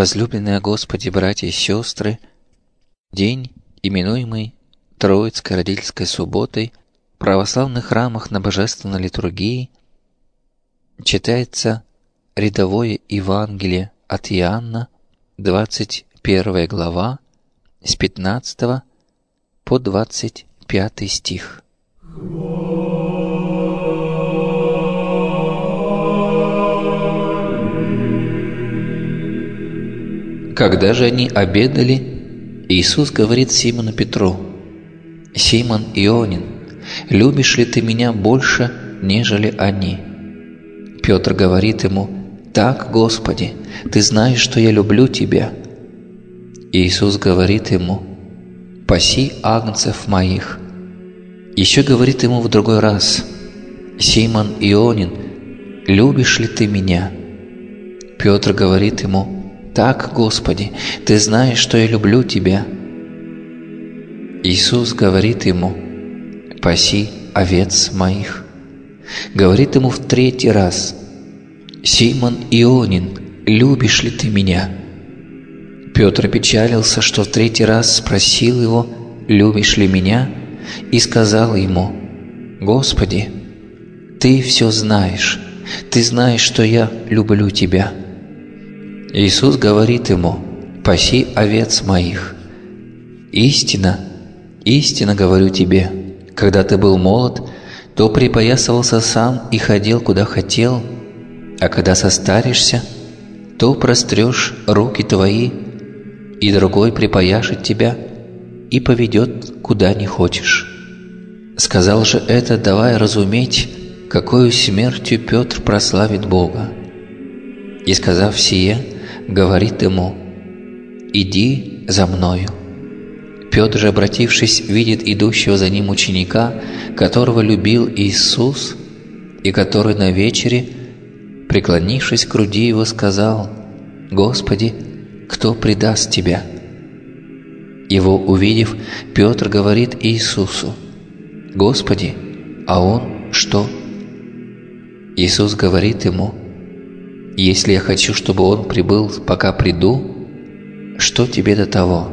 Возлюбленные Господи, братья и сестры, день, именуемый Троицкой родительской субботой, в православных храмах на божественной литургии читается рядовое Евангелие от Иоанна, 21 глава, с 15 по 25 стих. Когда же они обедали, Иисус говорит Симону Петру: «Симон Ионин, любишь ли ты меня больше, нежели они?» Петр говорит ему: «Так, Господи, ты знаешь, что я люблю тебя». Иисус говорит ему: «Паси агнцев моих». Еще говорит ему в другой раз: «Симон Ионин, любишь ли ты меня?» Петр говорит ему: «Так, Господи, ты знаешь, что я люблю тебя». Иисус говорит ему: «Паси овец моих». Говорит ему в третий раз: «Симон Ионин, любишь ли ты меня?» Петр опечалился, что в третий раз спросил его: «Любишь ли меня?» и сказал ему: «Господи, ты все знаешь, ты знаешь, что я люблю тебя». Иисус говорит ему: «Паси овец моих». «Истинно, истинно говорю тебе, когда ты был молод, то припоясывался сам и ходил, куда хотел, а когда состаришься, то прострешь руки твои, и другой припояшет тебя и поведет, куда не хочешь». Сказал же это, давая разуметь, какою смертью Петр прославит Бога. И, сказав сие, говорит ему: «Иди за мною». Петр же, обратившись, видит идущего за ним ученика, которого любил Иисус, и который на вечере, преклонившись к груди его, сказал: «Господи, кто предаст тебя?» Его увидев, Петр говорит Иисусу: «Господи, а он что?» Иисус говорит ему: «Если я хочу, чтобы он прибыл, пока приду, что тебе до того?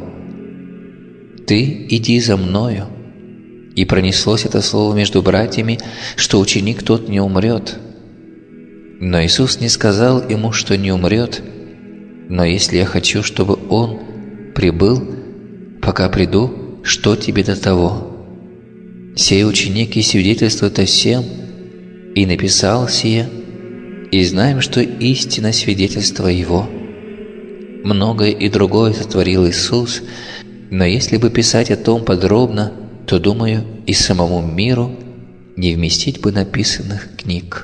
Ты иди за мною». И пронеслось это слово между братьями, что ученик тот не умрет. Но Иисус не сказал ему, что не умрет, но если я хочу, чтобы он прибыл, пока приду, что тебе до того? Сей ученик и свидетельствует о сем, и написал сие, и знаем, что истинно свидетельство его. Многое и другое сотворил Иисус, но если бы писать о том подробно, то, думаю, и самому миру не вместить бы написанных книг.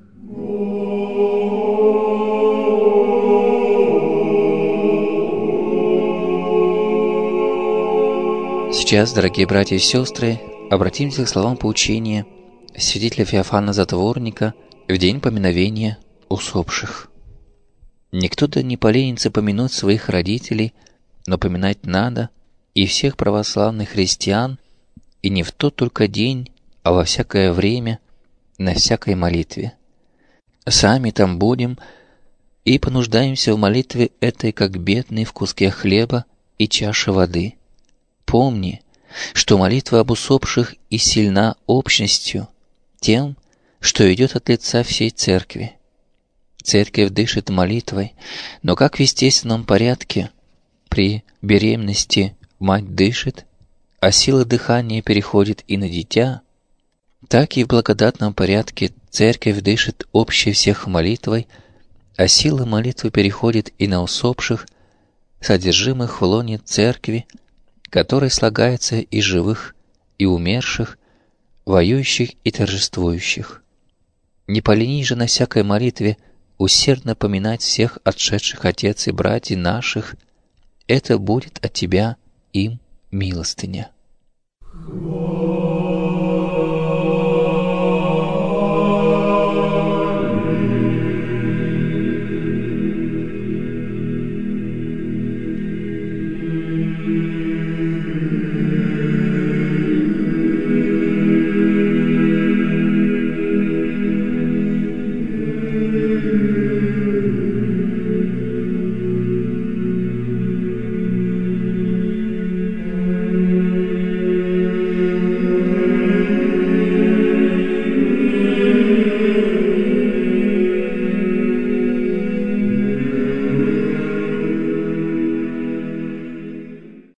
Сейчас, дорогие братья и сестры, обратимся к словам поучения святителя Феофана Затворника в день поминовения усопших. «Никто-то не поленится помянуть своих родителей, но поминать надо и всех православных христиан, и не в тот только день, а во всякое время, на всякой молитве. Сами там будем и понуждаемся в молитве этой, как бедный в куске хлеба и чаше воды. Помни, что молитва об усопших и сильна общностью, тем, что идет от лица всей Церкви. Церковь дышит молитвой, но как в естественном порядке при беременности мать дышит, а сила дыхания переходит и на дитя, так и в благодатном порядке Церковь дышит общей всех молитвой, а сила молитвы переходит и на усопших, содержимых в лоне Церкви, которая слагается из живых и умерших, воюющих и торжествующих. Не поленись же на всякой молитве усердно поминать всех отшедших отец и братьев наших, это будет от тебя им милостыня».